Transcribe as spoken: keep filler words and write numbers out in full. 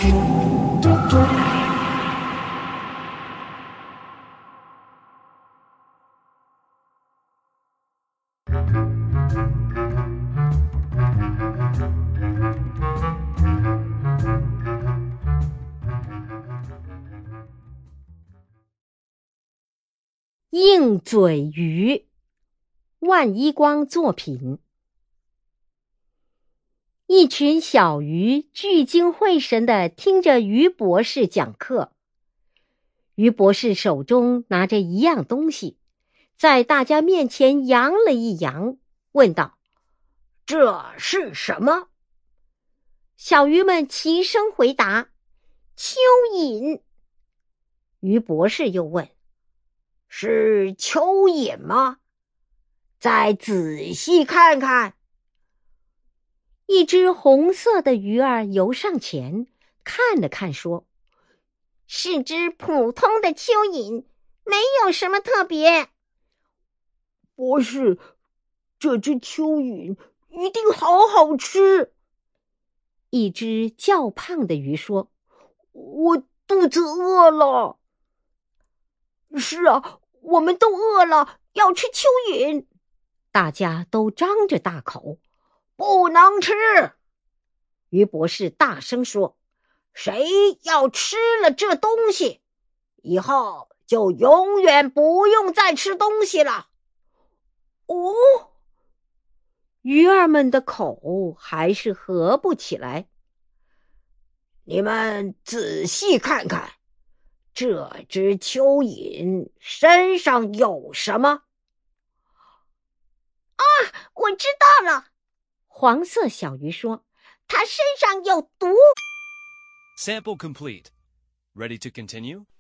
硬嘴鱼，万一光作品。一群小鱼聚精会神地听着鱼博士讲课。鱼博士手中拿着一样东西，在大家面前扬了一扬，问道：“ 这是什么？” 小鱼们齐声回答：“蚯蚓。”鱼博士又问：“ 是蚯蚓吗？再仔细看看。” 一只红色的鱼儿游上前，看了看，说：“ 是只普通的蚯蚓，没有什么特别。” 博士，这只蚯蚓一定好好吃。 一只较胖的鱼说：“ 我肚子饿了。”是啊，我们都饿了，要吃蚯蚓。 大家都张着大口。 不能吃！鱼博士大声说：“谁要吃了这东西，以后就永远不用再吃东西了。” 哦，鱼儿们的口还是合不起来。 你们仔细看看，这只蚯蚓身上有什么？ 啊，我知道了。 黄色小鱼说：“ 它身上有毒。” Sample complete. Ready to continue?